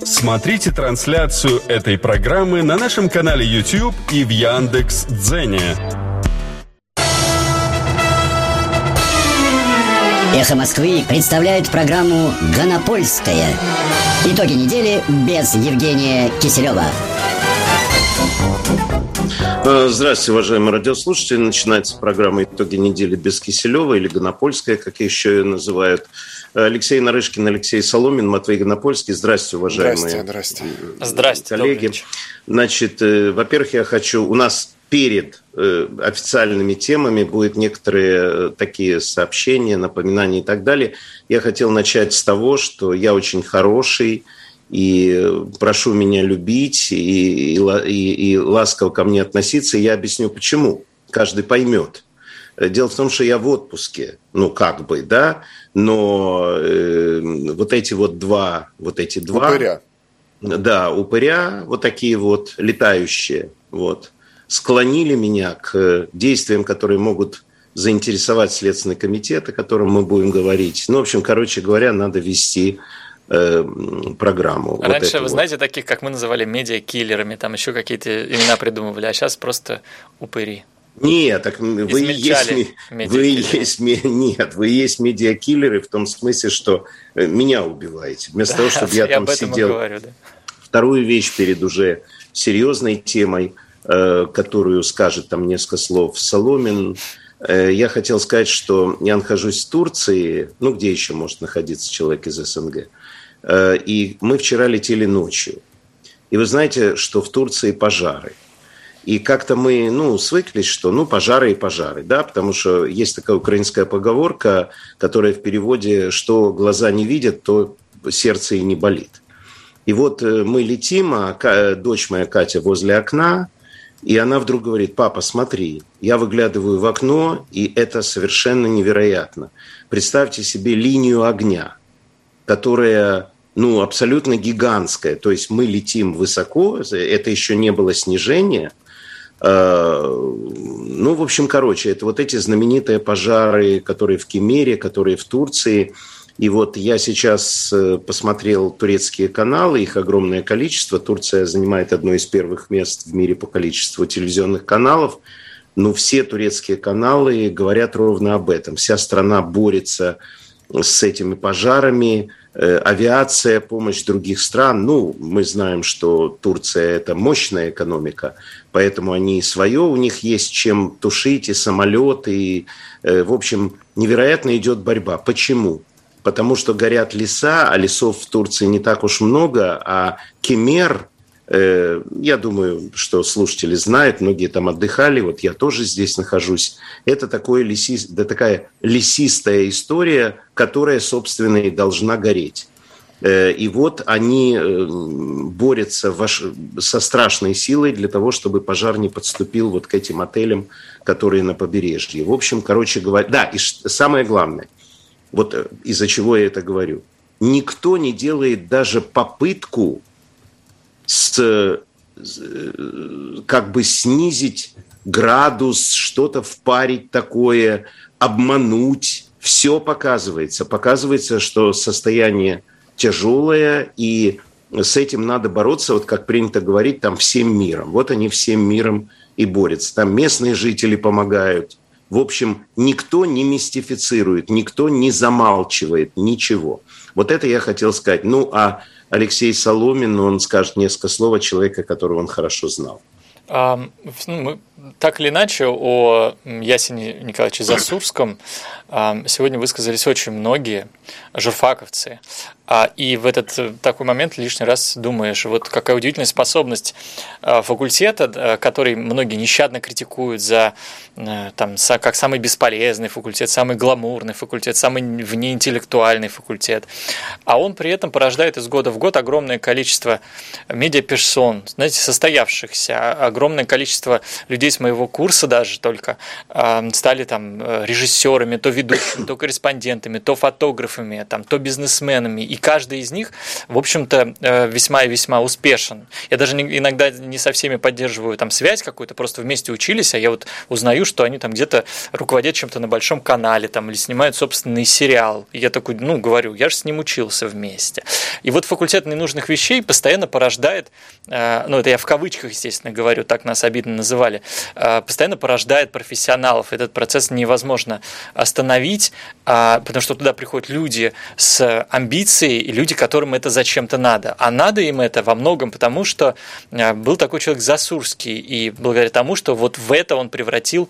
Смотрите трансляцию этой программы на нашем канале YouTube и в Яндекс.Дзене. «Эхо Москвы» представляет программу «Гонопольская». Итоги недели без Евгения Киселева. Здравствуйте, уважаемые радиослушатели. Начинается программа «Итоги недели без Киселева» или «Гонопольская», как еще ее называют. Алексей Нарышкин, Алексей Соломин, Матвей Гонопольский. Здравствуйте, уважаемые коллеги. Значит, во-первых, я хочу... У нас перед официальными темами будут некоторые такие сообщения, напоминания и так далее. Я хотел начать с того, что я очень хороший, и прошу меня любить, и ласково ко мне относиться. И я объясню, почему. Каждый поймет. Дело в том, что я в отпуске, да, но вот эти два... Упыря. Да, упыря, вот такие вот летающие, склонили меня к действиям, которые могут заинтересовать Следственный комитет, о котором мы будем говорить. Короче говоря, надо вести программу. Раньше, вы знаете, таких, как мы называли, медиакиллерами, там еще какие-то имена придумывали, а сейчас просто упыри. Нет, так вы есть медиакиллеры в том смысле, что меня убиваете. Вместо того, чтобы я там сидел. Говорю, да. Вторую вещь перед уже серьезной темой, которую скажет там несколько слов Соломин. Я хотел сказать, что я нахожусь в Турции, где еще может находиться человек из СНГ, и мы вчера летели ночью. И вы знаете, что в Турции пожары. И как-то мы, свыклись, что, пожары и пожары, да, потому что есть такая украинская поговорка, которая в переводе, что глаза не видят, то сердце и не болит. И вот мы летим, а дочь моя Катя возле окна, и она вдруг говорит: папа, смотри, я выглядываю в окно, и это совершенно невероятно. Представьте себе линию огня, которая, абсолютно гигантская. То есть мы летим высоко, это еще не было снижения. Это вот эти знаменитые пожары, которые в Кемере, которые в Турции. И вот я сейчас посмотрел турецкие каналы, их огромное количество. Турция занимает одно из первых мест в мире по количеству телевизионных каналов. Но все турецкие каналы говорят ровно об этом. Вся страна борется с этими пожарами. Авиация, помощь других стран. Мы знаем, что Турция – это мощная экономика, поэтому они свое, у них есть чем тушить, и самолеты. И, в общем, невероятно идет борьба. Почему? Потому что горят леса, а лесов в Турции не так уж много, а Кемер, я думаю, что слушатели знают, многие там отдыхали, вот я тоже здесь нахожусь, это такая лесистая история, которая, собственно, и должна гореть. И вот они борются со страшной силой для того, чтобы пожар не подступил вот к этим отелям, которые на побережье. В общем, короче говоря, да, и самое главное, вот из-за чего я это говорю. Никто не делает даже попытку снизить градус, что-то впарить такое, обмануть. Все показывается. Показывается, что состояние тяжелое, и с этим надо бороться, вот как принято говорить, там всем миром. Вот они всем миром и борются. Там местные жители помогают. В общем, никто не мистифицирует, никто не замалчивает ничего. Вот это я хотел сказать. А Алексей Соломин, он скажет несколько слов от человека, которого он хорошо знал. Так или иначе, о Ясене Николаевиче Засурском сегодня высказались очень многие журфаковцы. И в этот такой момент лишний раз думаешь, вот какая удивительная способность факультета, который многие нещадно критикуют за как самый бесполезный факультет, самый гламурный факультет, самый внеинтеллектуальный факультет. А он при этом порождает из года в год огромное количество медиаперсон, состоявшихся, огромное количество людей с моего курса даже только стали там режиссерами, то ведущими, то корреспондентами, то фотографами, там, то бизнесменами, и каждый из них, в общем-то, весьма и весьма успешен. Я даже иногда не со всеми поддерживаю там связь какую-то, просто вместе учились, а я вот узнаю, что они там где-то руководят чем-то на большом канале там, или снимают собственный сериал. И я такой, говорю, я же с ним учился вместе. И вот факультет ненужных вещей постоянно порождает, это я в кавычках, естественно, говорю, так нас обидно называли, постоянно порождает профессионалов. Этот процесс невозможно остановить, потому что туда приходят люди с амбицией и люди, которым это зачем-то надо. А надо им это во многом потому, что был такой человек Засурский, и благодаря тому, что вот в это он превратил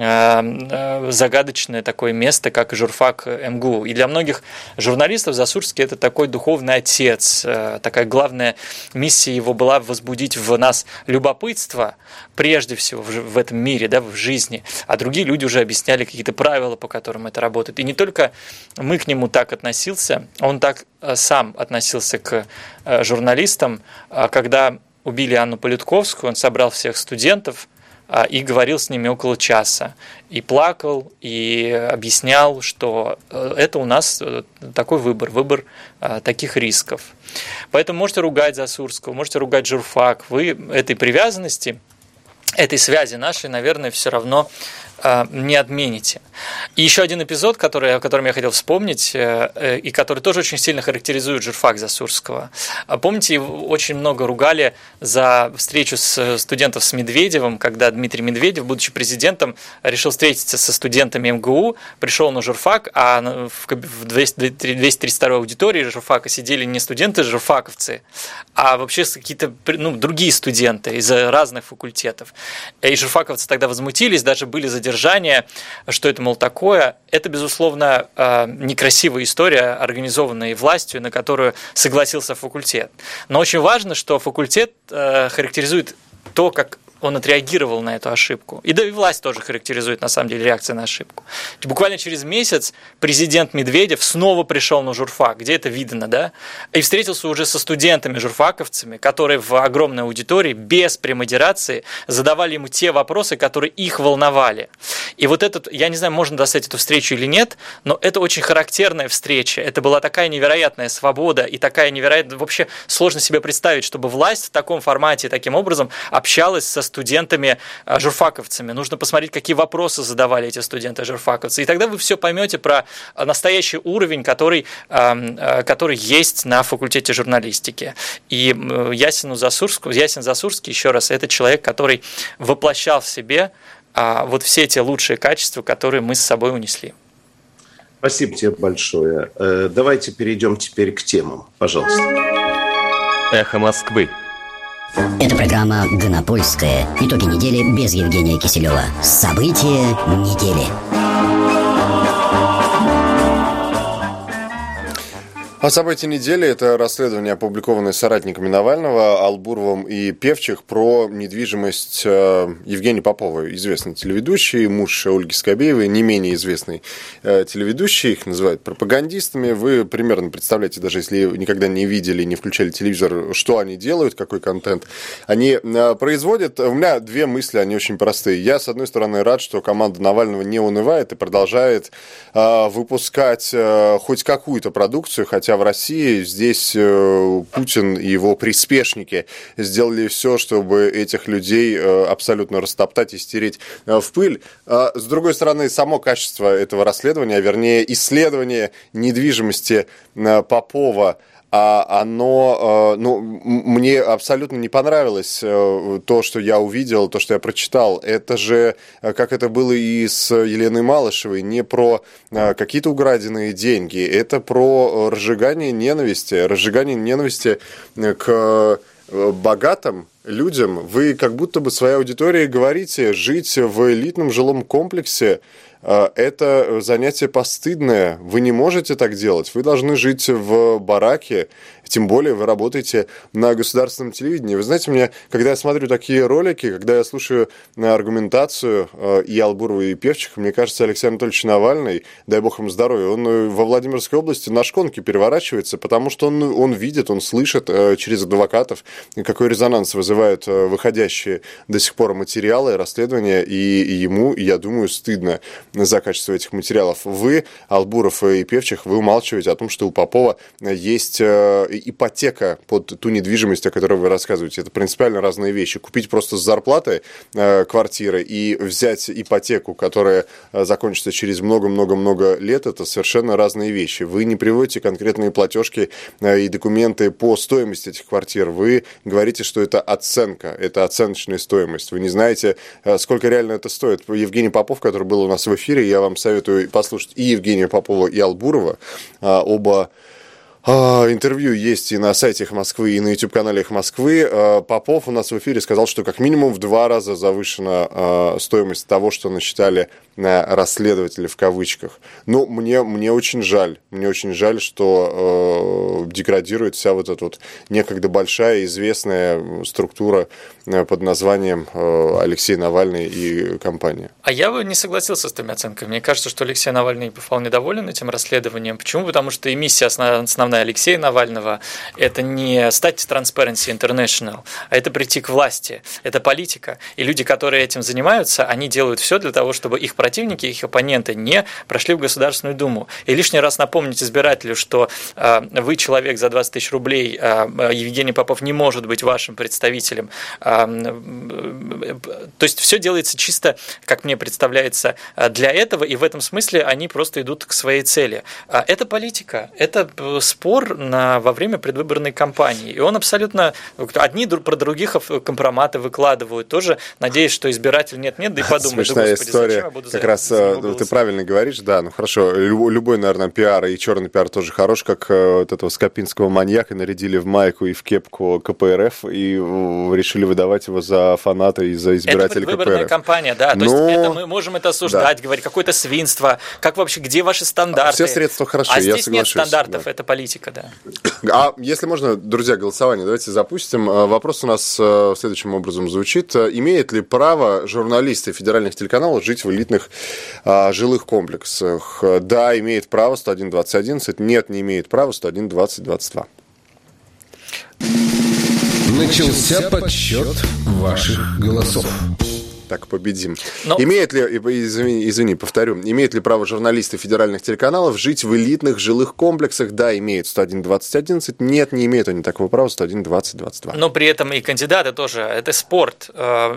загадочное такое место, как журфак МГУ. И для многих журналистов Засурский – это такой духовный отец. Такая главная миссия его была возбудить в нас любопытство, прежде всего в этом мире, да, в жизни, а другие люди уже объясняли какие-то правила, по которым это работает. И не только мы к нему так относился, он так сам относился к журналистам. Когда убили Анну Политковскую, он собрал всех студентов и говорил с ними около часа. И плакал, и объяснял, что это у нас такой выбор таких рисков. Поэтому можете ругать Засурского, можете ругать журфак. Вы этой привязанности, этой связи нашей, наверное, все равно не отмените. И еще один эпизод, о котором я хотел вспомнить, и который тоже очень сильно характеризует журфак Засурского. Помните, его очень много ругали за встречу студентов с Медведевым, когда Дмитрий Медведев, будучи президентом, решил встретиться со студентами МГУ, пришел на журфак, а в 232 аудитории журфака сидели не студенты, журфаковцы, а вообще какие-то другие студенты из разных факультетов. И журфаковцы тогда возмутились, даже были задержания, что это, мол, такое. Это, безусловно, некрасивая история, организованная властью, на которую согласился факультет. Но очень важно, что факультет характеризует то, как он отреагировал на эту ошибку. И власть тоже характеризует, на самом деле, реакцию на ошибку. Буквально через месяц президент Медведев снова пришел на журфак, где это видно, да, и встретился уже со студентами-журфаковцами, которые в огромной аудитории без премодерации задавали ему те вопросы, которые их волновали. И вот этот, я не знаю, можно достать эту встречу или нет, но это очень характерная встреча. Это была такая невероятная свобода и такая невероятная... Вообще сложно себе представить, чтобы власть в таком формате, таким образом общалась со студентами-журфаковцами. Нужно посмотреть, какие вопросы задавали эти студенты-журфаковцы. И тогда вы все поймете про настоящий уровень, который есть на факультете журналистики. И Ясин Засурский, еще раз, это человек, который воплощал в себе вот все те лучшие качества, которые мы с собой унесли. Спасибо тебе большое. Давайте перейдем теперь к темам. Пожалуйста. Эхо Москвы. Это программа «Гонопольская». Итоги недели без Евгения Киселева. События недели. А события недели – это расследование, опубликованное соратниками Навального, Албуровым и Певчих, про недвижимость Евгения Попова, известный телеведущий, муж Ольги Скобеевой, не менее известный телеведущий, их называют пропагандистами. Вы примерно представляете, даже если никогда не видели, не включали телевизор, что они делают, какой контент они производят. У меня две мысли, они очень простые. Я, с одной стороны, рад, что команда Навального не унывает и продолжает выпускать хоть какую-то продукцию, хотя в России здесь Путин и его приспешники сделали все, чтобы этих людей абсолютно растоптать и стереть в пыль. С другой стороны, само качество этого расследования, а вернее исследование недвижимости Попова, оно, мне абсолютно не понравилось то, что я увидел, то, что я прочитал. Это же, как это было и с Еленой Малышевой, не про какие-то украденные деньги, это про разжигание ненависти к богатым людям. Вы как будто бы своей аудитории говорите, жить в элитном жилом комплексе – это занятие постыдное. Вы не можете так делать. Вы должны жить в бараке, тем более вы работаете на государственном телевидении. Вы знаете, мне, когда я смотрю такие ролики, когда я слушаю аргументацию и Албурова, и Певчих, мне кажется, Алексей Анатольевич Навальный, дай бог ему здоровья, он во Владимирской области на шконке переворачивается, потому что он видит, он слышит через адвокатов какой резонанс вызывают выходящие до сих пор материалы, расследования, и ему, я думаю, стыдно за качество этих материалов. Вы, Албуров и Певчих, вы умалчиваете о том, что у Попова есть ипотека под ту недвижимость, о которой вы рассказываете. Это принципиально разные вещи. Купить просто с зарплаты квартиры и взять ипотеку, которая закончится через много-много-много лет, это совершенно разные вещи. Вы не приводите конкретные платежки и документы по стоимости этих квартир. Вы говорите, что это оценка, это оценочная стоимость. Вы не знаете, сколько реально это стоит. Евгений Попов, который был у нас в эфире, я вам советую послушать и Евгения Попова, и Албурова. Оба интервью есть и на сайте «Эхо Москвы», и на YouTube-канале «Эхо Москвы». Попов у нас в эфире сказал, что как минимум в 2 раза завышена стоимость того, что насчитали расследователи в кавычках. Ну, мне очень жаль. Мне очень жаль, что деградирует вся вот эта вот некогда большая известная структура под названием Алексей Навальный и компания. А я бы не согласился с этими оценками. Мне кажется, что Алексей Навальный вполне доволен этим расследованием. Почему? Потому что и миссия основная Алексея Навального – это не стать Transparency International, а это прийти к власти, это политика. И люди, которые этим занимаются, они делают все для того, чтобы их противники, их оппоненты не прошли в Государственную Думу. И лишний раз напомнить избирателю, что вы человек за 20 тысяч рублей, Евгений Попов не может быть вашим представителем. То есть все делается чисто, как мне представляется, для этого, и в этом смысле они просто идут к своей цели. Это политика, это спор во время предвыборной кампании. И он абсолютно... Одни про других компроматы выкладывают. Тоже надеюсь, что избиратель нет-нет, да и подумает. Смешная история. Как раз ты правильно говоришь, да, ну хорошо. Любой, наверное, пиар, и черный пиар тоже хорош, как вот этого скопинского маньяка нарядили в майку и в кепку КПРФ и решили выдавать его за фаната и за избирателей КПРФ. Это предвыборная кампания, да. То есть это мы можем это осуждать, да. Говорить, какое-то свинство, как вообще, где ваши стандарты? Все средства хороши, я соглашусь. А здесь нет стандартов, да. Это политика, да. А если можно, друзья, голосование давайте запустим. Вопрос у нас следующим образом звучит. Имеет ли право журналисты федеральных телеканалов жить в элитных жилых комплексах? Да, имеет право, 101-20-11. Нет, не имеет права, 101-20-22. Начался подсчет ваших голосов. Так, победим. Имеет ли, извини, повторю, имеют ли право журналисты федеральных телеканалов жить в элитных жилых комплексах? Да, имеют, 101-20-11. Нет, не имеют они такого права, 101-20-22. Но при этом и кандидаты тоже. Это спорт.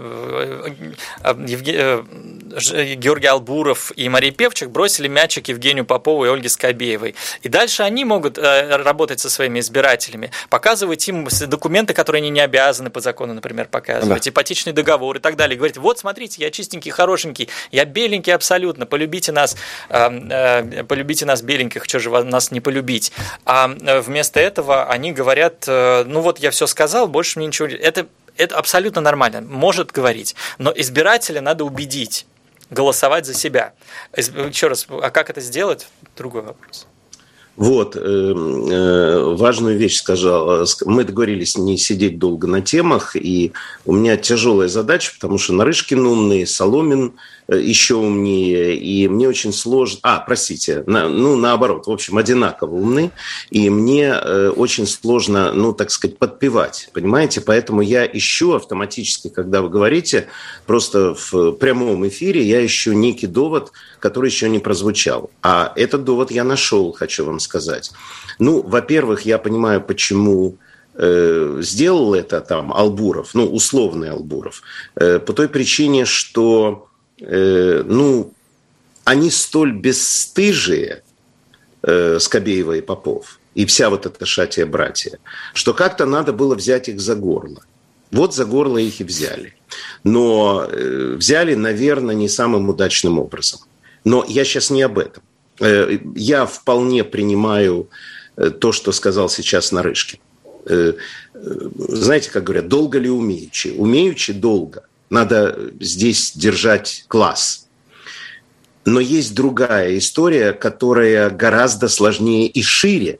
Георгий Албуров и Мария Певчих бросили мячик Евгению Попову и Ольге Скобеевой. И дальше они могут работать со своими избирателями, показывать им документы, которые они не обязаны по закону, например, показывать, ипотечный договор и так далее. И говорить, вот, смотрите, я чистенький, хорошенький, я беленький абсолютно, полюбите нас беленьких, что же нас не полюбить. А вместо этого они говорят, ну вот я все сказал, больше мне ничего... Это абсолютно нормально, может говорить, но избирателя надо убедить голосовать за себя. Еще раз, а как это сделать? Другой вопрос. Вот, важную вещь сказал. Мы договорились не сидеть долго на темах, и у меня тяжелая задача, потому что Нарышкин умный, Соломин еще умнее, и мне очень сложно... наоборот, в общем, одинаково умны, и мне очень сложно, так сказать, подпевать, понимаете? Поэтому я ищу автоматически, когда вы говорите, просто в прямом эфире я ищу некий довод, который еще не прозвучал. А этот довод я нашел, хочу вам сказать. Во-первых, я понимаю, почему сделал это там Албуров, условный Албуров, по той причине, что они столь бесстыжие, Скобеева и Попов, и вся вот эта шатия-братья, что как-то надо было взять их за горло. Вот за горло их и взяли. Но взяли, наверное, не самым удачным образом. Но я сейчас не об этом. Я вполне принимаю то, что сказал сейчас Нарышкин. Знаете, как говорят, долго ли умеючи? Умеючи долго. Надо здесь держать класс. Но есть другая история, которая гораздо сложнее и шире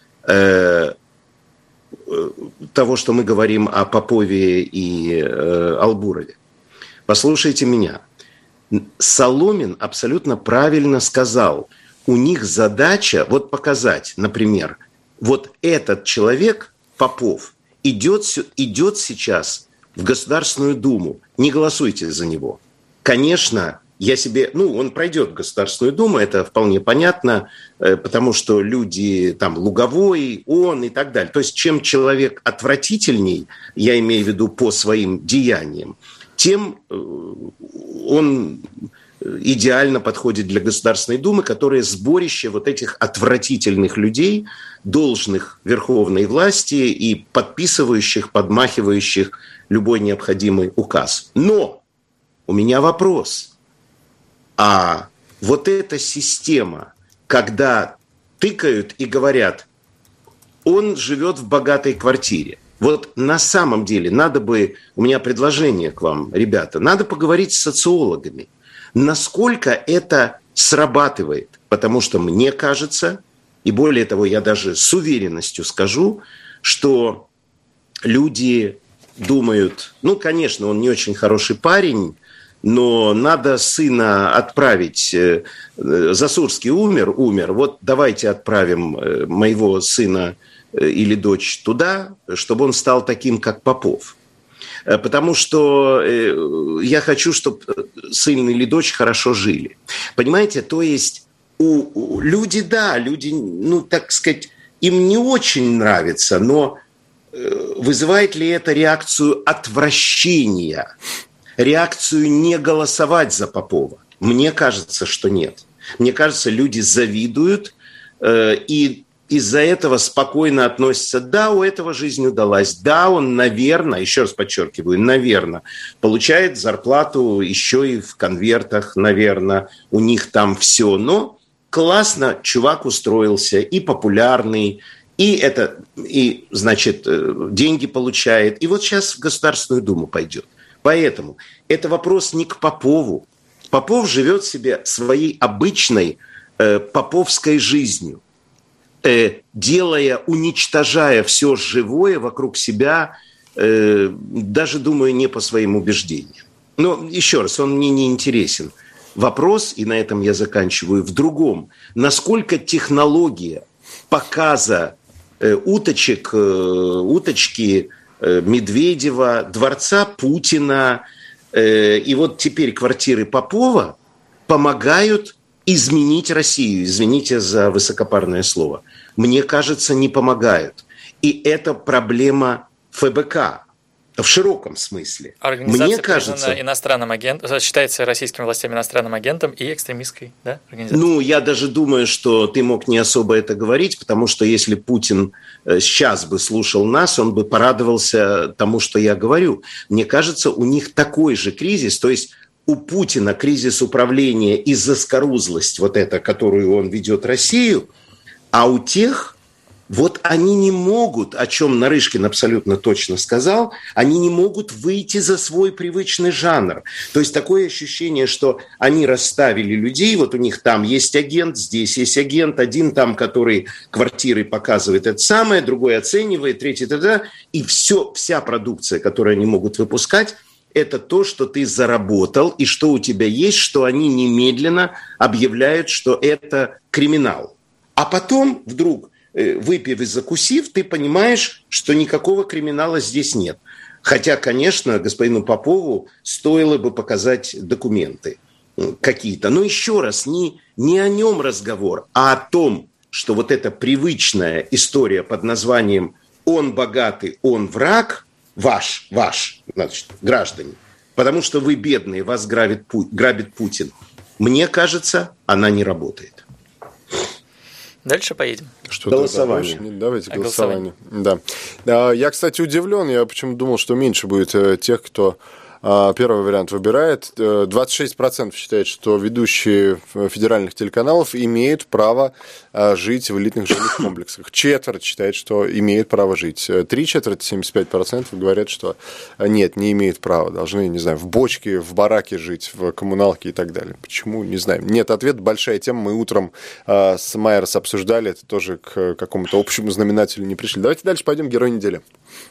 того, что мы говорим о Попове и Албурове. Послушайте меня. Соломин абсолютно правильно сказал. У них задача показать, например, вот этот человек, Попов, идет сейчас в Государственную Думу. Не голосуйте за него. Конечно, он пройдет в Государственную Думу, это вполне понятно, потому что люди, там, Луговой, он и так далее. То есть, чем человек отвратительней, я имею в виду по своим деяниям, тем он идеально подходит для Государственной Думы, которая сборище вот этих отвратительных людей, должных верховной власти и подписывающих, подмахивающих любой необходимый указ. Но у меня вопрос. А вот эта система, когда тыкают и говорят, он живет в богатой квартире. Вот на самом деле у меня предложение к вам, ребята, надо поговорить с социологами, насколько это срабатывает. Потому что мне кажется, и более того, я даже с уверенностью скажу, что люди думают, конечно, он не очень хороший парень, но надо сына отправить. Засурский умер, вот давайте отправим моего сына или дочь туда, чтобы он стал таким, как Попов. Потому что я хочу, чтобы сын или дочь хорошо жили. Понимаете, то есть люди, так сказать, им не очень нравится, но вызывает ли это реакцию отвращения? Реакцию не голосовать за Попова? Мне кажется, что нет. Мне кажется, люди завидуют и из-за этого спокойно относятся. Да, у этого жизнь удалась. Да, он, наверное, еще раз подчеркиваю, наверное, получает зарплату еще и в конвертах, наверное, у них там все. Но классно чувак устроился, и популярный, и значит, деньги получает. И вот сейчас в Государственную Думу пойдет. Поэтому это вопрос не к Попову. Попов живет себе своей обычной поповской жизнью, уничтожая все живое вокруг себя, даже, думаю, не по своим убеждениям. Но, еще раз, он мне не интересен. Вопрос, и на этом я заканчиваю, в другом. Насколько технология показа уточки Медведева, дворца Путина и вот теперь квартиры Попова помогают изменить Россию. Извините за высокопарное слово. Мне кажется, не помогают. И это проблема ФБК в широком смысле. Организация мне кажется, иностранным агентом, считается российскими властями иностранным агентом и экстремистской, да, организацией? Я даже думаю, что ты мог не особо это говорить, потому что если Путин сейчас бы слушал нас, он бы порадовался тому, что я говорю. Мне кажется, у них такой же кризис, то есть у Путина кризис управления и заскорузлость, вот эта, которую он ведет Россию, а у тех... Вот они не могут, о чем Нарышкин абсолютно точно сказал, они не могут выйти за свой привычный жанр. То есть такое ощущение, что они расставили людей, вот у них там есть агент, здесь есть агент, один там, который квартиры показывает это самое, другой оценивает, третий т.д. И вся продукция, которую они могут выпускать, это то, что ты заработал и что у тебя есть, что они немедленно объявляют, что это криминал. А потом вдруг... выпив и закусив, ты понимаешь, что никакого криминала здесь нет. Хотя, конечно, господину Попову стоило бы показать документы какие-то. Но еще раз, не о нем разговор, а о том, что вот эта привычная история под названием «он богатый, он враг», ваш, значит, граждане, потому что вы бедные, вас грабит Путин, мне кажется, она не работает. Дальше поедем. Голосование. Давайте голосование. Да. Я, кстати, удивлен. Я почему-то думал, что меньше будет тех, кто первый вариант выбирает. 26% считает, что ведущие федеральных телеканалов имеют право жить в элитных жилых комплексах. Четверть считает, что имеют право жить. 75% говорят, что нет, не имеют права. Должны, не знаю, в бочке, в бараке жить, в коммуналке и так далее. Почему? Не знаю. Нет ответа. Большая тема. Мы утром с Майерс обсуждали. Это тоже к какому-то общему знаменателю не пришли. Давайте дальше пойдем. Герой недели.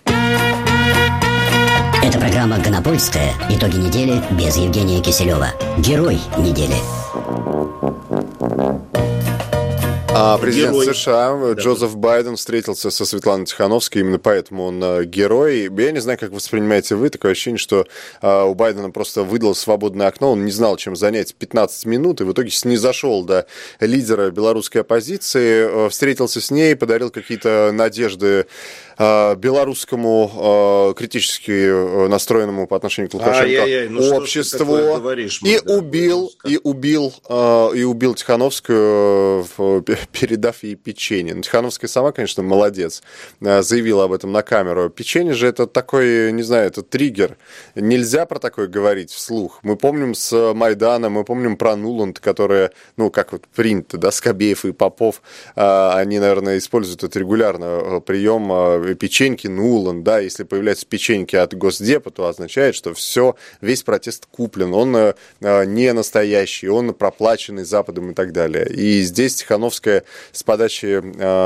Это программа «Гонопольская». Итоги недели без Евгения Киселева. Герой недели. Президент Герой. США Джозеф Байден встретился со Светланой Тихановской, именно поэтому он герой. Я не знаю, как воспринимаете вы, такое ощущение, что у Байдена просто выдал свободное окно, он не знал, чем занять 15 минут, и в итоге снизошел до лидера белорусской оппозиции, встретился с ней, подарил какие-то надежды белорусскому критически настроенному по отношению к Лукашенко обществу, и убил Тихановскую, передав ей печенье. Но Тихановская сама, конечно, молодец, заявила об этом на камеру. Печенье же это такой, не знаю, это триггер. Нельзя про такое говорить вслух. Мы помним с Майдана, мы помним про Нуланд, которые, как вот принято, да, Скобеев и Попов, они, наверное, используют это регулярно, прием печеньки Нуланд, да, если появляются печеньки от Госдепа, то означает, что все, весь протест куплен, он не настоящий, он проплаченный Западом и так далее. И здесь Тихановская с подачи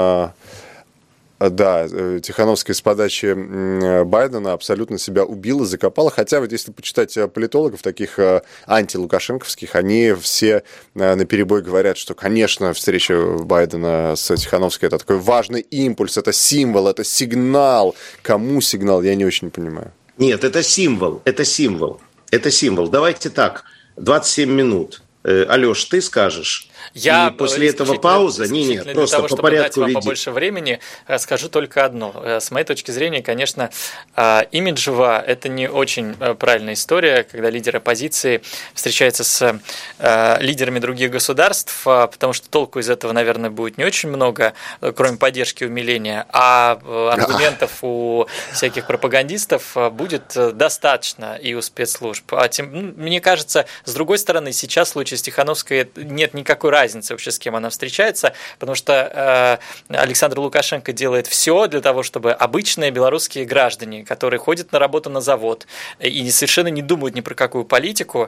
Байдена абсолютно себя убила, закопала. Хотя вот если почитать политологов, таких антилукашенковских, они все наперебой говорят, что, конечно, встреча Байдена с Тихановской – это такой важный импульс, это символ, это сигнал. Кому сигнал, я не очень понимаю. Нет, это символ. Давайте так, 27 минут. Алёш, ты скажешь? Я после этого пауза? Нет, просто того, по порядку дать вам побольше времени, скажу только одно. С моей точки зрения, конечно, имиджево это не очень правильная история, когда лидер оппозиции встречается с лидерами других государств, потому что толку из этого, наверное, будет не очень много, кроме поддержки и умиления, а аргументов у всяких пропагандистов будет достаточно и у спецслужб. Мне кажется, с другой стороны, сейчас в случае с Тихановской нет никакой разницы вообще, с кем она встречается, потому что Александр Лукашенко делает все для того, чтобы обычные белорусские граждане, которые ходят на работу на завод и совершенно не думают ни про какую политику,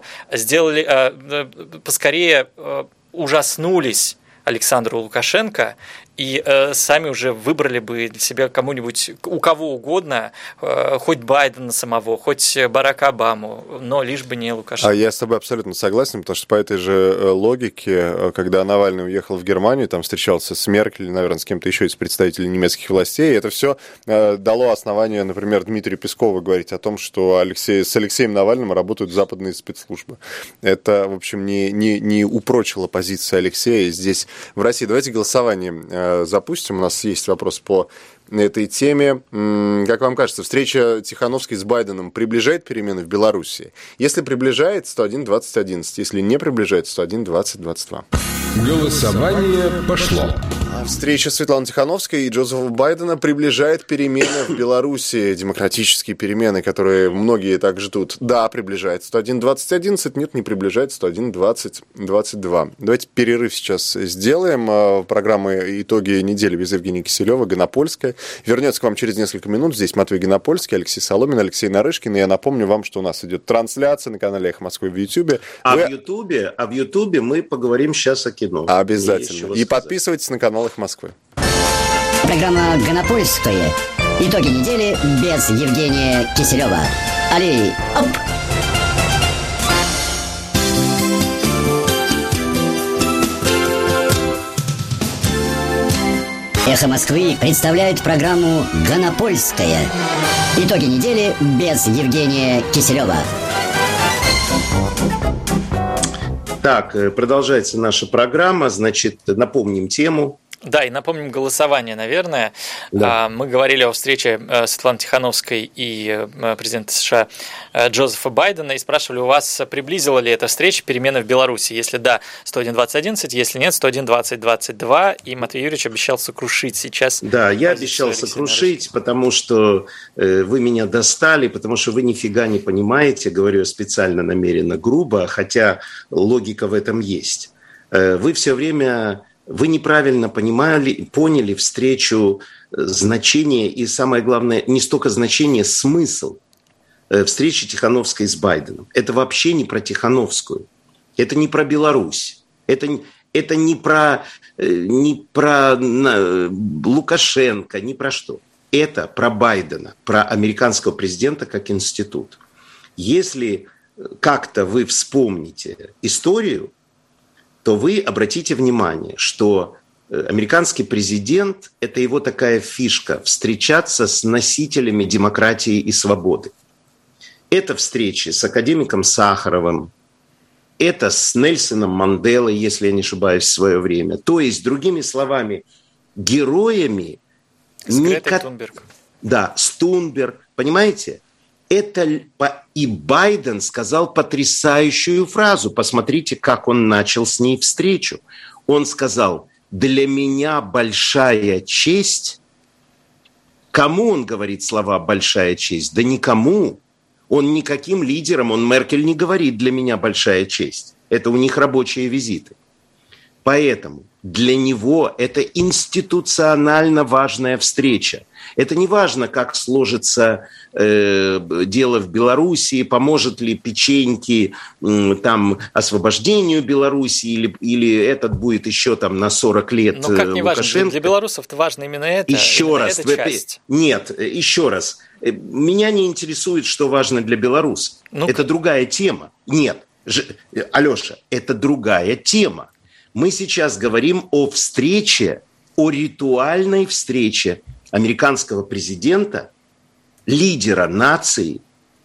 поскорее ужаснулись Александру Лукашенко и сами уже выбрали бы для себя кому-нибудь, у кого угодно, хоть Байдена самого, хоть Барака Обаму, но лишь бы не Лукашенко. Я с тобой абсолютно согласен, потому что по этой же логике, когда Навальный уехал в Германию, там встречался с Меркель, наверное, с кем-то еще из представителей немецких властей, это все дало основание, например, Дмитрию Пескову говорить о том, что с Алексеем Навальным работают западные спецслужбы. Это, в общем, не упрочило позицию Алексея здесь, в России. Давайте голосование запустим. У нас есть вопрос по этой теме. Как вам кажется, встреча Тихановской с Байденом приближает перемены в Беларуси? Если приближает, 101-20-11. Если не приближает, 101-20-22. Голосование пошло. Встреча Светланы Тихановской и Джозефа Байдена приближает перемены в Беларуси, демократические перемены, которые многие так ждут. Да, приближает 101-20-11, нет, не приближает 101-20-22. Давайте перерыв сейчас сделаем. Программа «Итоги недели» без Евгения Киселева, Гонопольская. Вернется к вам через несколько минут. Здесь Матвей Гонопольский, Алексей Соломин, Алексей Нарышкин. И я напомню вам, что у нас идет трансляция на канале «Эхо Москвы» в Ютьюбе. В Ютубе мы поговорим сейчас о кино. Обязательно. И подписывайтесь на канал «Эхо Москвы». Программа «Гонопольская». Итоги недели без Евгения Киселева. Али, оп! «Эхо Москвы» представляет программу «Гонопольская». Итоги недели без Евгения Киселева. Так, продолжается наша программа. Значит, напомним тему. Да, и напомним голосование, наверное. Да. Мы говорили о встрече Светланы Тихановской и президента США Джозефа Байдена и спрашивали у вас, приблизила ли эта встреча перемены в Беларуси. Если да, 101-20-11, если нет, 101-20-22. И Матвей Юрьевич обещал сокрушить сейчас. Да, я обещал сокрушить, потому что вы меня достали, потому что вы нифига не понимаете, говорю я специально, намеренно, грубо, хотя логика в этом есть. Вы все время... Вы неправильно поняли встречу, значение и, самое главное, не столько значение, смысл встречи Тихановской с Байденом. Это вообще не про Тихановскую, это не про Беларусь, это не про Лукашенко, не про что. Это про Байдена, про американского президента как институт. Если как-то вы вспомните историю, то вы обратите внимание, что американский президент – это его такая фишка – встречаться с носителями демократии и свободы. Это встречи с академиком Сахаровым, это с Нельсоном Манделой, если я не ошибаюсь, в свое время. То есть, другими словами, героями... Тунберг. Да, Стунберг. Понимаете? И Байден сказал потрясающую фразу. Посмотрите, как он начал с ней встречу. Он сказал: «Для меня большая честь». Кому он говорит слова «большая честь»? Да никому. Он никаким лидером, он Меркель не говорит «для меня большая честь». Это у них рабочие визиты. Поэтому для него это институционально важная встреча. Это не важно, как сложится дело в Белоруссии, поможет ли печеньки там освобождению Белоруссии, или этот будет еще там на 40 лет Лукашенко. Но как не важно, для белорусов-то важно именно это. Еще раз. Нет, еще раз. Меня не интересует, что важно для белорусов. Это другая тема. Нет, Алеша, это другая тема. Мы сейчас говорим о встрече, о ритуальной встрече американского президента, лидера нации,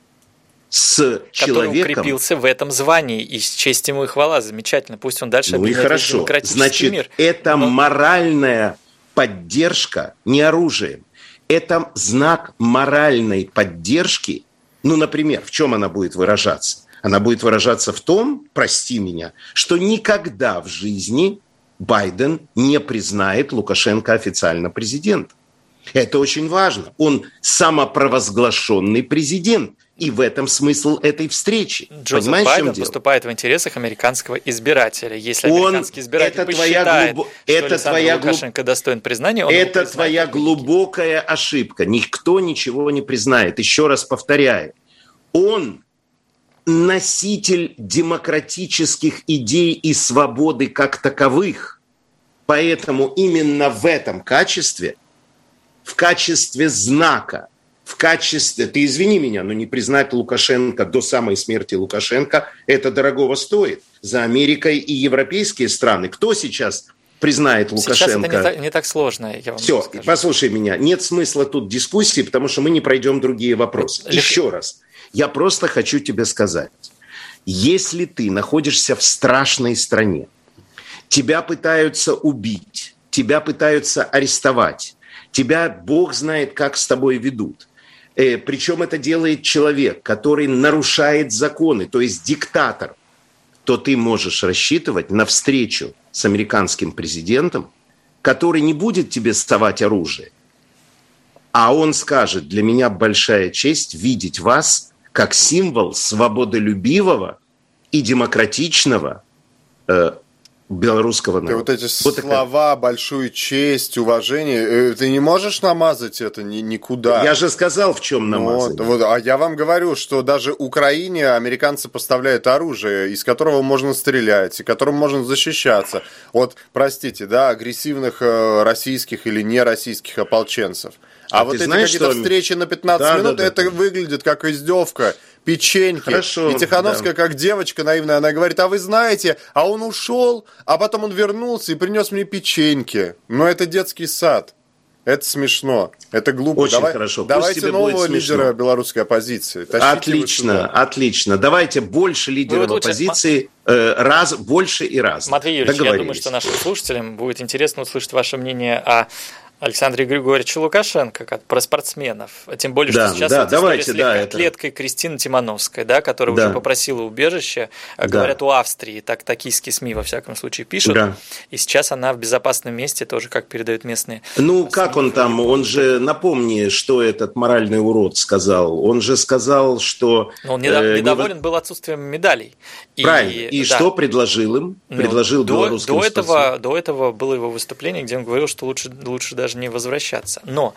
с человеком... Который укрепился в этом звании, и честь ему и хвала. Замечательно, пусть он дальше объединяет демократический мир. Значит, это моральная поддержка не оружием. Это знак моральной поддержки. Ну, например, в чем она будет выражаться? Она будет выражаться в том, прости меня, что никогда в жизни Байден не признает Лукашенко официально президентом. Это очень важно. Он самопровозглашенный президент. И в этом смысл этой встречи. Джозеф Байден поступает в интересах американского избирателя. Если американский избиратель посчитает, что Александр Лукашенко достоин признания, он это твоя глубокая ошибка. Никто ничего не признает. Еще раз повторяю. Он носитель демократических идей и свободы как таковых. Поэтому именно в этом качестве, в качестве знака, в качестве, ты извини меня, но не признать Лукашенко до самой смерти Лукашенко, это дорогого стоит. За Америкой и европейские страны кто сейчас признает Лукашенко? Сейчас это не так сложно, я вам Все, скажу. Послушай меня, нет смысла тут дискуссии, потому что мы не пройдем другие вопросы. Еще раз. Я просто хочу тебе сказать, если ты находишься в страшной стране, тебя пытаются убить, тебя пытаются арестовать, тебя Бог знает, как с тобой ведут. Причем это делает человек, который нарушает законы, то есть диктатор, то ты можешь рассчитывать на встречу с американским президентом, который не будет тебе совать оружие, а он скажет: для меня большая честь видеть вас как символ свободолюбивого и демократичного белорусского народа. Вот эти слова, большую честь, уважение, ты не можешь намазать это никуда. Я же сказал, в чем намазать. А я вам говорю, что даже Украине американцы поставляют оружие, из которого можно стрелять, и которым можно защищаться от, простите, да, агрессивных российских или нероссийских ополченцев. А вот эти какие-то встречи на 15 минут, это выглядит как издевка. Печеньки. Хорошо, и Тихановская, как девочка наивная, она говорит: а вы знаете, а он ушел, а потом он вернулся и принес мне печеньки. Но это детский сад. Это смешно. Это глупо. Очень хорошо. Давайте нового лидера белорусской оппозиции. Отлично. Давайте больше лидеров оппозиции, больше и раз. Матвей Юрьевич, я думаю, что нашим слушателям будет интересно услышать ваше мнение о Александре Григорьевиче Лукашенко, как про спортсменов. Тем более, что сейчас история с легкоатлеткой Кристины Тимановской, да, которая уже попросила убежище. Говорят, у Австрии, такие СМИ во всяком случае пишут. Да. И сейчас она в безопасном месте, тоже как передают местные. Ну, как он там? Он же, напомни, что этот моральный урод сказал. Он же сказал, что... Он недоволен был отсутствием медалей. Правильно. И что предложил им? Предложил белорусским спортсменам. До этого было его выступление, где он говорил, что лучше даже не возвращаться. Но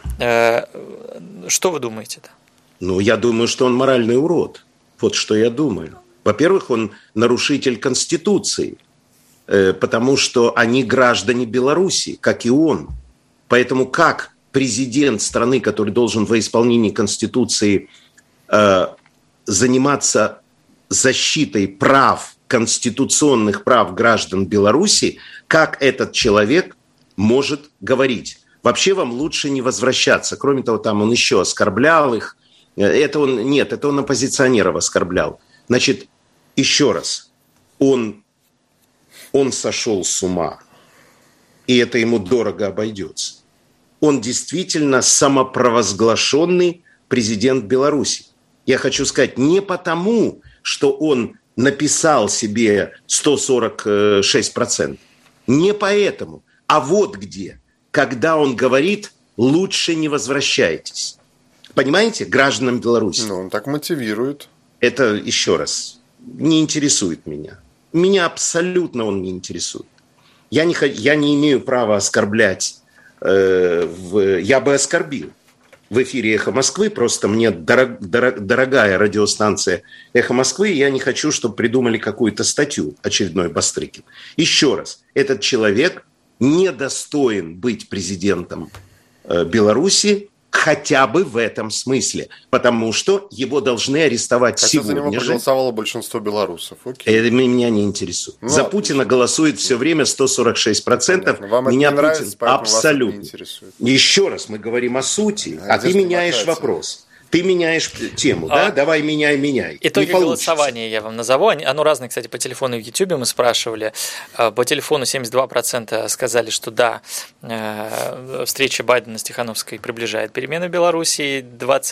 что вы думаете-то? Ну, я думаю, что он моральный урод. Вот что я думаю. Во-первых, он нарушитель Конституции, потому что они граждане Беларуси, как и он. Поэтому как президент страны, который должен во исполнении Конституции заниматься защитой прав конституционных прав граждан Беларуси, как этот человек может говорить. Вообще вам лучше не возвращаться. Кроме того, там он еще оскорблял их. Это он оппозиционеров оскорблял. Значит, еще раз, он сошел с ума, и это ему дорого обойдется. Он действительно самопровозглашенный президент Беларуси. Я хочу сказать, не потому, что он написал себе 146%. Не поэтому. А вот где. Когда он говорит, лучше не возвращайтесь. Понимаете, гражданам Беларуси. Он так мотивирует. Это, еще раз, не интересует меня. Меня абсолютно он не интересует. Я не имею права оскорблять. Я бы оскорбил в эфире «Эхо Москвы». Просто мне дорогая радиостанция «Эхо Москвы». Я не хочу, чтобы придумали какую-то статью очередной Бастрыкин. Еще раз, этот человек недостоин быть президентом Беларуси хотя бы в этом смысле, потому что его должны арестовать сегодня за него же. Проголосовало большинство белорусов. Окей. Это меня не интересует. За Путина голосует все время 146%. Вам меня это не нравится, Путин поэтому абсолютно. вас это не интересует. Еще раз мы говорим о сути, а ты меняешь вопрос. Ты меняешь тему, да? Давай меняй. Итоги голосования я вам назову. Оно разное, кстати, по телефону и в Ютубе мы спрашивали. По телефону 72% сказали, что да, встреча Байдена с Тихановской приближает перемены в Беларуси,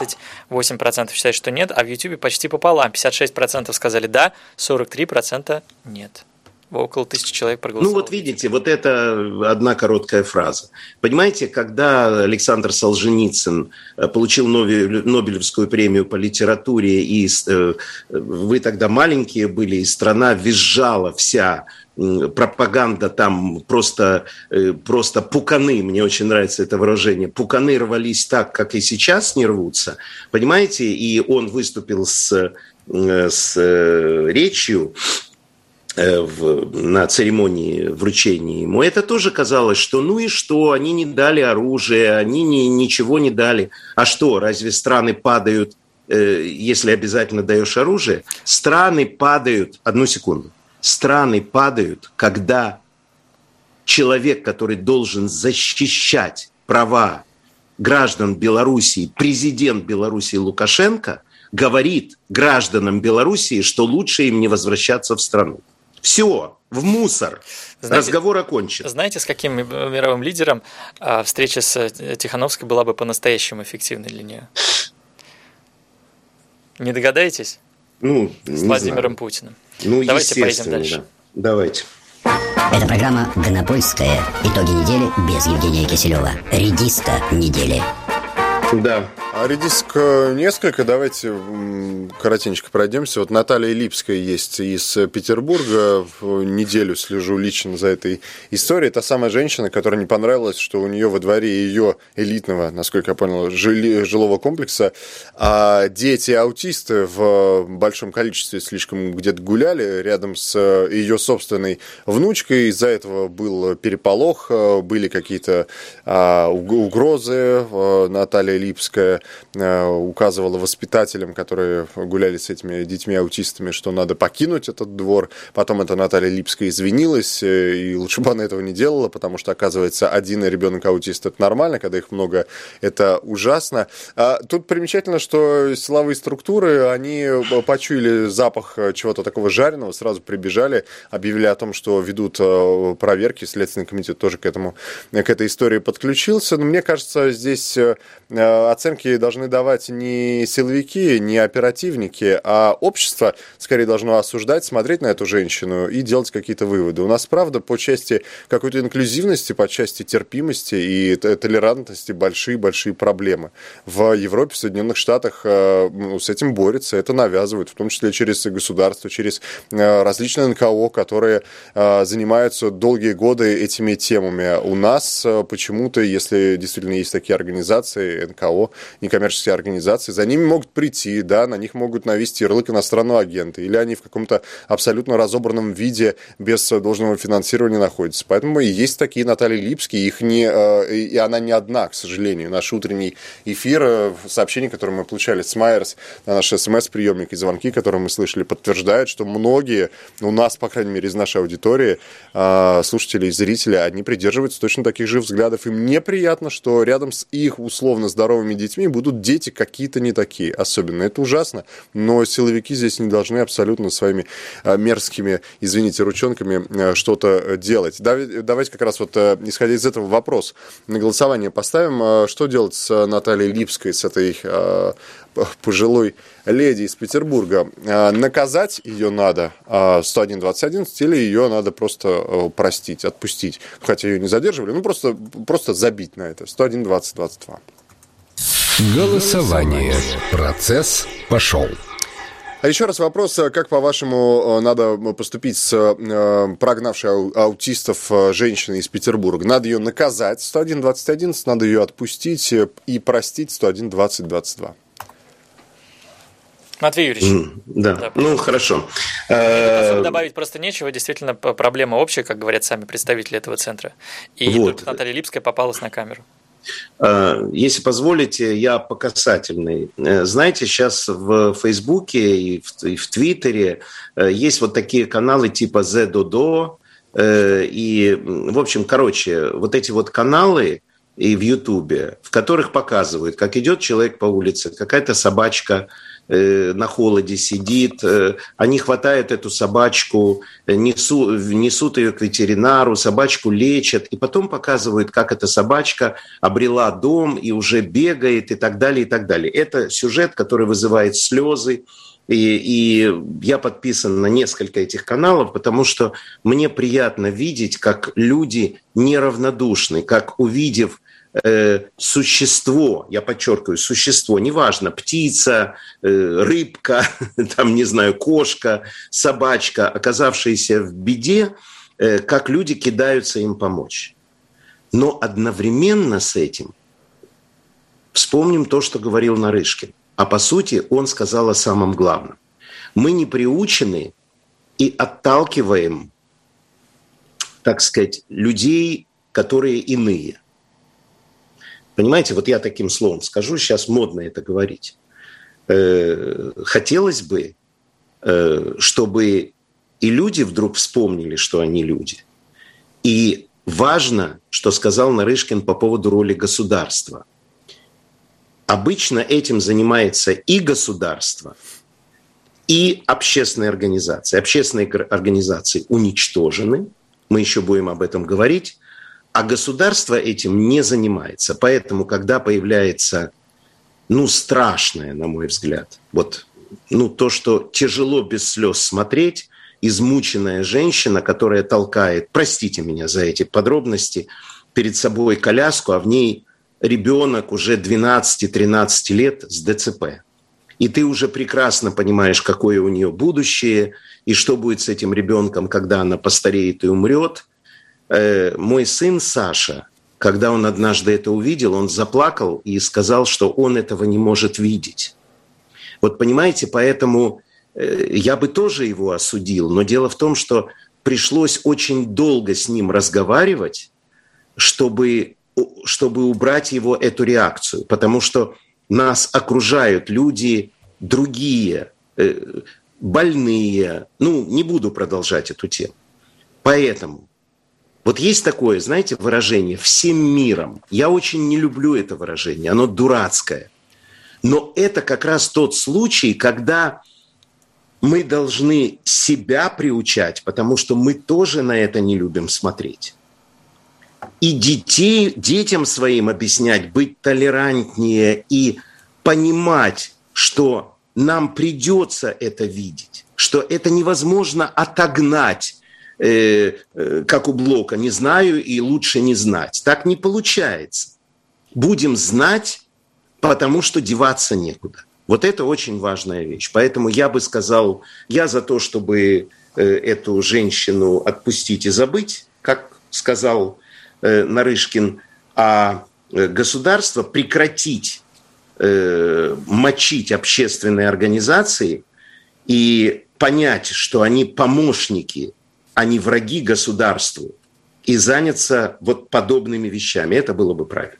28% считают, что нет, а в Ютубе почти пополам. 56% сказали да, 43% нет. Около 1000 человек проголосовало. Вот видите, вот это одна короткая фраза. Понимаете, когда Александр Солженицын получил Нобелевскую премию по литературе, и вы тогда маленькие были, и страна визжала вся, пропаганда там просто пуканы, мне очень нравится это выражение, пуканы рвались так, как и сейчас не рвутся, понимаете, и он выступил с речью на церемонии вручения ему, это тоже казалось, что ну и что, они не дали оружие, они ничего не дали. А что, разве страны падают, если обязательно даешь оружие? Страны падают, одну секунду, страны падают, когда человек, который должен защищать права граждан Белоруссии, президент Белоруссии Лукашенко, говорит гражданам Белоруссии, что лучше им не возвращаться в страну. Все, в мусор. Разговор окончен. Знаете, с каким мировым лидером встреча с Тихановской была бы по-настоящему эффективной для нее? Не догадаетесь? С Владимиром Путиным. Давайте поедем дальше. Да. Давайте. Это программа «Гонопольская». Итоги недели без Евгения Киселева. Редиска недели. Да. А редиск несколько, давайте коротенько пройдемся. Вот Наталья Липская есть из Петербурга. Неделю слежу лично за этой историей. Это самая женщина, которая не понравилась, что у нее во дворе ее элитного, насколько я понял, жилого комплекса дети-аутисты в большом количестве слишком где-то гуляли рядом с ее собственной внучкой. Из-за этого был переполох, были какие-то угрозы. Наталья Липская указывала воспитателям, которые гуляли с этими детьми-аутистами, что надо покинуть этот двор. Потом эта Наталья Липская извинилась, и лучше бы она этого не делала, потому что, оказывается, один ребенок-аутист – это нормально, когда их много – это ужасно. Тут примечательно, что силовые структуры, они почуяли запах чего-то такого жареного, сразу прибежали, объявили о том, что ведут проверки, Следственный комитет тоже к этой истории подключился. Но мне кажется, здесь оценки должны давать не силовики, не оперативники, а общество скорее должно осуждать, смотреть на эту женщину и делать какие-то выводы. У нас, правда, по части какой-то инклюзивности, по части терпимости и толерантности большие проблемы. В Европе, в Соединенных Штатах с этим борются, это навязывают, в том числе через государство, через различные НКО, которые занимаются долгие годы этими темами. У нас почему-то, если действительно есть такие организации, НКО, некоммерческие организации, за ними могут прийти, да, на них могут навести ярлык иностранного агента, или они в каком-то абсолютно разобранном виде без должного финансирования находятся. Поэтому и есть такие Натальи Липские, и она не одна, к сожалению. Наш утренний эфир, сообщения, которые мы получали с Майерс, на наш СМС-приемник и звонки, которые мы слышали, подтверждают, что многие, у нас, по крайней мере, из нашей аудитории, слушатели и зрители, они придерживаются точно таких же взглядов. Им неприятно, что рядом с их условно здоровыми детьми будут дети какие-то не такие. Особенно это ужасно, но силовики здесь не должны абсолютно своими мерзкими, извините, ручонками что-то делать. Давайте как раз вот, исходя из этого, вопрос на голосование поставим. Что делать с Натальей Липской, с этой пожилой леди из Петербурга? Наказать ее надо 101-20-11 или ее надо просто простить, отпустить? Хотя ее не задерживали, ну просто забить на это. 101-20-22. Голосование. Процесс пошел. А еще раз вопрос, как, по-вашему, надо поступить с прогнавшей аутистов женщиной из Петербурга? Надо ее наказать 101-20-11, надо ее отпустить и простить 101-20-22. Матвей Юрьевич. Да. Ну, хорошо. Добавить просто нечего. Действительно, проблема общая, как говорят сами представители этого центра. И тут Наталья Липская попалась на камеру. Если позволите, я по касательной. Знаете, сейчас в Фейсбуке и в Твиттере есть вот такие каналы типа «Зе-Додо». И, в общем, вот эти вот каналы и в Ютубе, в которых показывают, как идет человек по улице, какая-то собачка на холоде сидит, они хватают эту собачку, несут ее к ветеринару, собачку лечат, и потом показывают, как эта собачка обрела дом и уже бегает и так далее, и так далее. Это сюжет, который вызывает слезы, и я подписан на несколько этих каналов, потому что мне приятно видеть, как люди неравнодушны, как увидев существо, я подчеркиваю, существо, неважно, птица, рыбка, там, не знаю, кошка, собачка, оказавшиеся в беде, как люди кидаются им помочь. Но одновременно с этим вспомним то, что говорил Нарышкин. А по сути он сказал о самом главном. Мы не приучены и отталкиваем, так сказать, людей, которые иные. Понимаете, вот я таким словом скажу, сейчас модно это говорить. Хотелось бы, чтобы и люди вдруг вспомнили, что они люди. И важно, что сказал Нарышкин по поводу роли государства. Обычно этим занимается и государство, и общественные организации. Общественные организации уничтожены, мы еще будем об этом говорить, а государство этим не занимается. Поэтому, когда появляется, страшное, на мой взгляд, то, что тяжело без слез смотреть, измученная женщина, которая толкает, простите меня за эти подробности, перед собой коляску, а в ней ребенок уже 12-13 лет с ДЦП. И ты уже прекрасно понимаешь, какое у нее будущее, и что будет с этим ребенком, когда она постареет и умрет. Мой сын Саша, когда он однажды это увидел, он заплакал и сказал, что он этого не может видеть. Вот понимаете, поэтому я бы тоже его осудил, но дело в том, что пришлось очень долго с ним разговаривать, чтобы убрать его эту реакцию, потому что нас окружают люди другие, больные. Не буду продолжать эту тему. Поэтому вот есть такое, знаете, выражение «всем миром». Я очень не люблю это выражение, оно дурацкое. Но это как раз тот случай, когда мы должны себя приучать, потому что мы тоже на это не любим смотреть. И детям своим объяснять, быть толерантнее и понимать, что нам придется это видеть, что это невозможно отогнать, как у Блока, не знаю и лучше не знать. Так не получается. Будем знать, потому что деваться некуда. Вот это очень важная вещь. Поэтому я бы сказал, я за то, чтобы эту женщину отпустить и забыть, как сказал Нарышкин, а государство прекратить мочить общественные организации и понять, что они помощники, а не враги государству, и заняться вот подобными вещами. Это было бы правильно.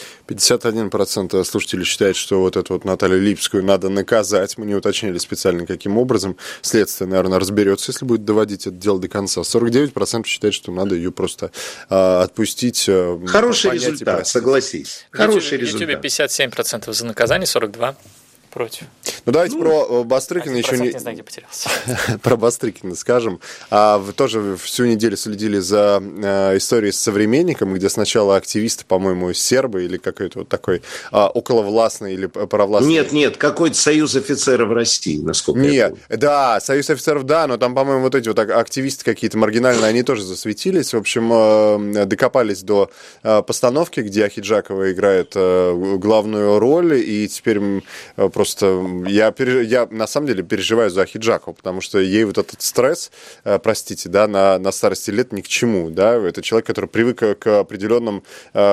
51% слушателей считают, что вот эту вот Наталью Липскую надо наказать. Мы не уточнили специально, каким образом. Следствие, наверное, разберется, если будет доводить это дело до конца. 49% считают, что надо ее просто отпустить. Хороший результат, согласись. Хороший результат. В Ютубе 57% за наказание, 42% против. Ну, давайте про Бастрыкина еще не знаю, где потерялся. Про Бастрыкина скажем. Вы тоже всю неделю следили за историей с «Современником», где сначала активисты, по-моему, сербы или какой-то вот такой околовластный или провластный... Нет, какой-то союз офицеров России, насколько я помню. Да, союз офицеров, да, но там, по-моему, вот эти вот активисты какие-то маргинальные, они тоже засветились. В общем, докопались до постановки, где Ахиджакова играет главную роль, и теперь просто я на самом деле переживаю за Ахиджакову, потому что ей вот этот стресс, простите, да, на старости лет ни к чему, да, это человек, который привык к определенному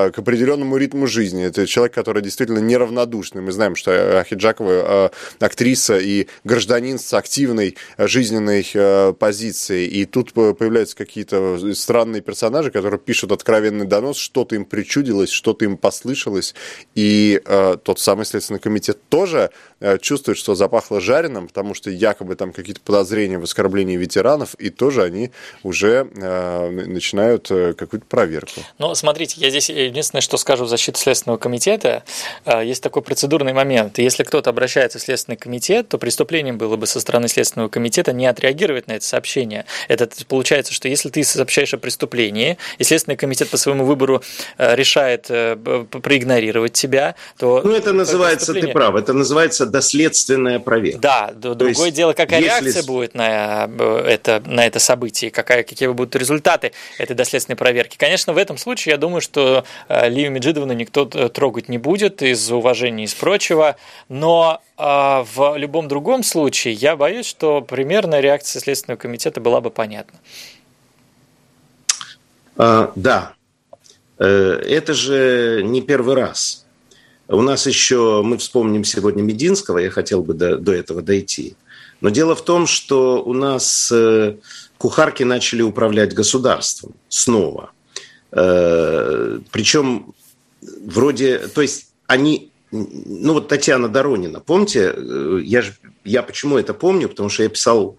ритму жизни, это человек, который действительно неравнодушный. Мы знаем, что Ахиджакова актриса и гражданин с активной жизненной позицией, и тут появляются какие-то странные персонажи, которые пишут откровенный донос, что-то им причудилось, что-то им послышалось, и тот самый Следственный комитет тоже чувствует, что запахло жареным, потому что якобы там какие-то подозрения в оскорблении ветеранов, и тоже они уже начинают какую-то проверку. Ну, смотрите, я здесь единственное, что скажу в защиту Следственного комитета, есть такой процедурный момент. Если кто-то обращается в Следственный комитет, то преступлением было бы со стороны Следственного комитета не отреагировать на это сообщение. Это получается, что если ты сообщаешь о преступлении, и Следственный комитет по своему выбору решает проигнорировать тебя, то... Ну, это называется, ты прав, это называется доследственная проверка. Да, другое дело, какая реакция будет на это событие, какие будут результаты этой доследственной проверки. Конечно, в этом случае я думаю, что Лию Меджидовну никто трогать не будет из уважения и из прочего, но в любом другом случае я боюсь, что примерная реакция Следственного комитета была бы понятна. Да, это же не первый раз. У нас еще, мы вспомним сегодня Мединского, я хотел бы до этого дойти. Но дело в том, что у нас кухарки начали управлять государством снова. Причем вроде, то есть они, ну вот Татьяна Доронина, помните, я почему это помню, потому что я писал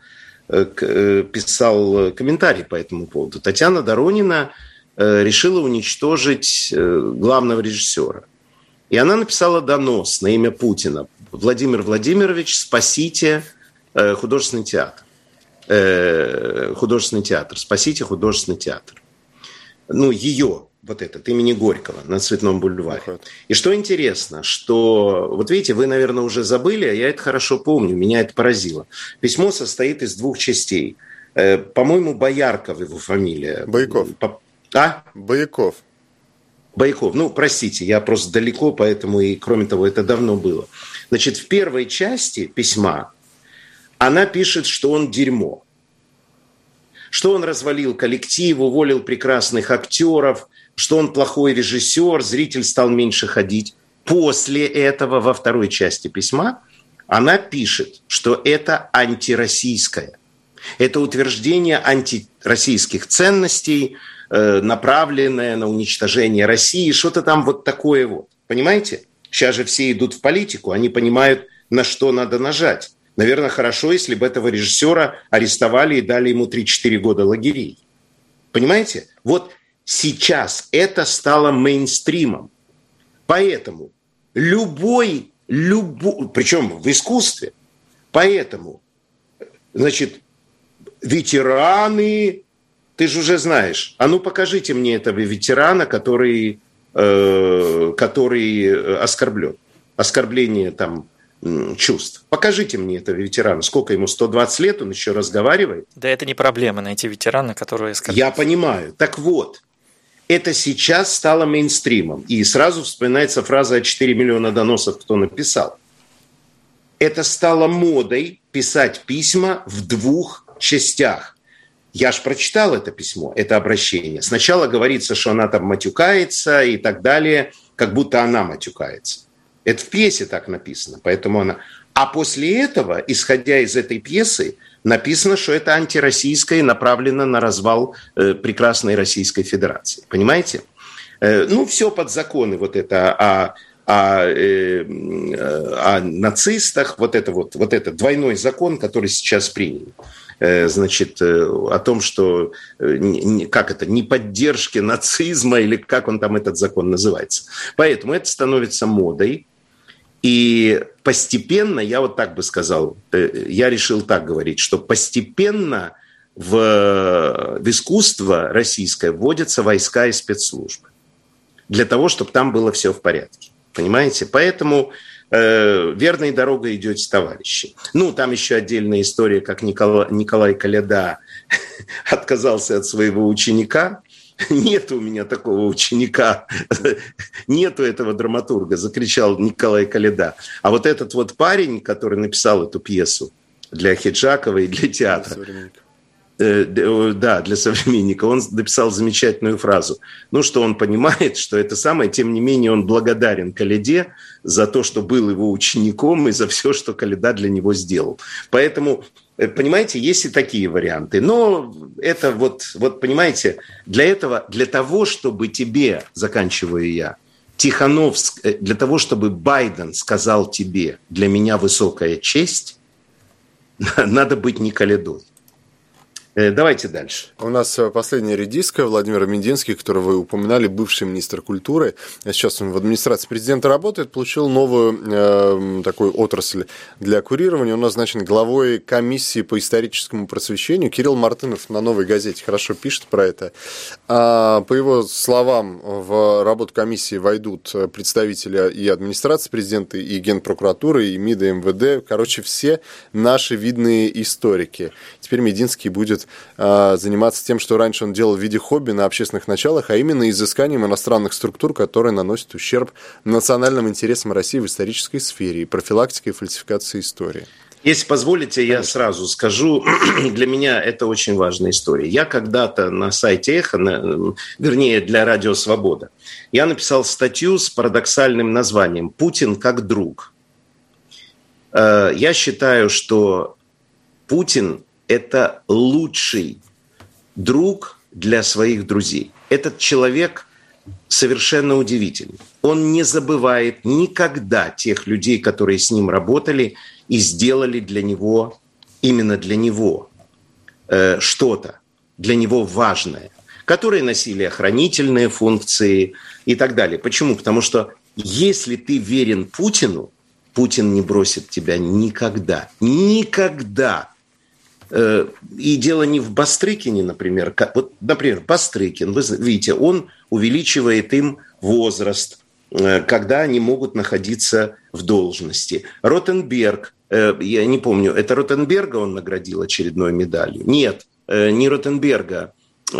комментарий по этому поводу. Татьяна Доронина решила уничтожить главного режиссера. И она написала донос на имя Путина. Владимир Владимирович, спасите художественный театр. Художественный театр. Спасите художественный театр. Ну, ее, вот этот, имени Горького, на Цветном бульваре. И что интересно, что, вот видите, вы, наверное, уже забыли, а я это хорошо помню, меня это поразило. Письмо состоит из 2 частей. По-моему, Боярков его фамилия. Бояков. Бояков. Бояков. Ну, простите, я просто далеко, поэтому и, кроме того, это давно было. Значит, в первой части письма она пишет, что он дерьмо. Что он развалил коллектив, уволил прекрасных актеров, что он плохой режиссер, зритель стал меньше ходить. После этого, во второй части письма, она пишет, что это антироссийское. Это утверждение антироссийских ценностей, направленное на уничтожение России, что-то там вот такое вот. Понимаете? Сейчас же все идут в политику, они понимают, на что надо нажать. Наверное, хорошо, если бы этого режиссера арестовали и дали ему 3-4 года лагерей. Понимаете? Вот сейчас это стало мейнстримом. Поэтому причем в искусстве, поэтому, значит, ветераны... Ты же уже знаешь. А ну покажите мне этого ветерана, который оскорблен. Оскорбление там чувств. Покажите мне этого ветерана. Сколько ему? 120 лет? Он еще разговаривает? Да это не проблема найти ветерана, который оскорбляет. Я понимаю. Так вот, это сейчас стало мейнстримом. И сразу вспоминается фраза о 4 миллиона доносов, кто написал. Это стало модой писать письма в 2 частях. Я ж прочитал это письмо, это обращение. Сначала говорится, что она там матюкается и так далее, как будто она матюкается. Это в пьесе так написано. Поэтому она... А после этого, исходя из этой пьесы, написано, что это антироссийское и направлено на развал прекрасной Российской Федерации. Понимаете? Ну, все под законы вот это о нацистах, вот это двойной закон, который сейчас принял. Значит, о том, что не поддержки нацизма, или как он там этот закон называется. Поэтому это становится модой. И постепенно, я вот так бы сказал, я решил так говорить, что постепенно в искусство российское вводятся войска и спецслужбы. Для того, чтобы там было все в порядке. Понимаете? Поэтому верной дорогой идете, товарищи. Ну, там еще отдельная история, как Николай Коляда отказался от своего ученика. Нет у меня такого ученика, нету этого драматурга, закричал Николай Коляда. А вот этот вот парень, который написал эту пьесу для Хиджакова и для театра, да, для современника, он написал замечательную фразу. Ну, что он понимает, что это самое, тем не менее он благодарен Коляде за то, что был его учеником и за все, что Коляда для него сделал. Поэтому, понимаете, есть и такие варианты. Но это вот понимаете, для того, чтобы тебе, заканчиваю я, Тихановский, для того, чтобы Байден сказал тебе, для меня высокая честь, надо быть не Колядой. Давайте дальше. У нас последняя редиска. Владимир Мединский, которого вы упоминали, бывший министр культуры. Сейчас он в администрации президента работает, получил новую такую отрасль для курирования. Он назначен главой комиссии по историческому просвещению. Кирилл Мартынов на «Новой газете» хорошо пишет про это. По его словам, в работу комиссии войдут представители и администрации президента, и Генпрокуратуры, и МИДа, и МВД. Короче, все наши видные историки. Теперь Мединский будет заниматься тем, что раньше он делал в виде хобби на общественных началах, а именно изысканием иностранных структур, которые наносят ущерб национальным интересам России в исторической сфере и профилактикой фальсификации истории. Если позволите, я сразу скажу, для меня это очень важная история. Я когда-то на сайте «Эхо», вернее, для «Радио Свобода», я написал статью с парадоксальным названием «Путин как друг». Я считаю, что Путин – это лучший друг для своих друзей. Этот человек совершенно удивительный. Он не забывает никогда тех людей, которые с ним работали и сделали для него, именно для него, что-то, для него важное, которые носили охранительные функции и так далее. Почему? Потому что если ты верен Путину, Путин не бросит тебя никогда. Никогда. И дело не в Бастрыкине, например. Вот, например, Бастрыкин, вы видите, он увеличивает им возраст, когда они могут находиться в должности. Ротенберг, я не помню, это Ротенберга он наградил очередной медалью? Нет, не Ротенберга.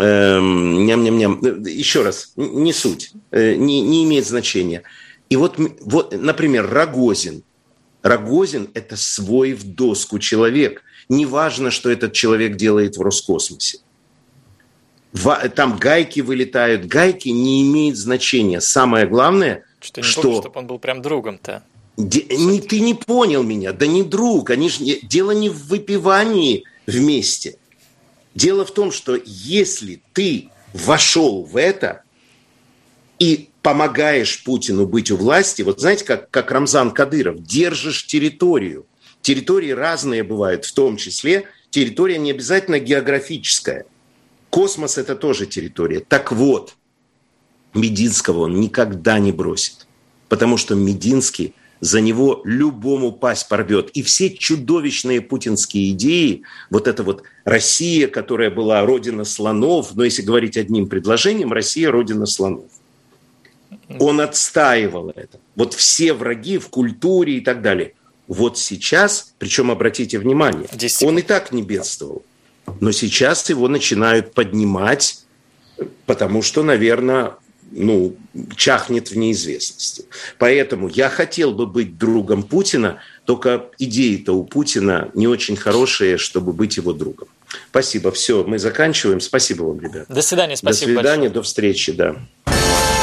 Еще раз, не суть, не имеет значения. И вот, например, Рогозин. Рогозин – это свой в доску человек. Неважно, что этот человек делает в Роскосмосе. Там гайки вылетают. Гайки не имеют значения. Самое главное, что... Не помню, чтобы он был прям другом-то. Ты не понял меня. Да не друг. Дело не в выпивании вместе. Дело в том, что если ты вошел в это и помогаешь Путину быть у власти, вот знаете, как Рамзан Кадыров, держишь территорию. Территории разные бывают, в том числе территория не обязательно географическая. Космос – это тоже территория. Так вот, Мединского он никогда не бросит, потому что Мединский за него любому пасть порвет. И все чудовищные путинские идеи, вот эта вот Россия, которая была родина слонов, но если говорить одним предложением, Россия – родина слонов. Он отстаивал это. Вот все враги в культуре и так далее. Вот сейчас, причем обратите внимание, он и так не бедствовал. Но сейчас его начинают поднимать, потому что, наверное, чахнет в неизвестности. Поэтому я хотел бы быть другом Путина, только идеи-то у Путина не очень хорошие, чтобы быть его другом. Спасибо. Все, мы заканчиваем. Спасибо вам, ребята. До свидания. Спасибо большое. До свидания, большое. До встречи, да.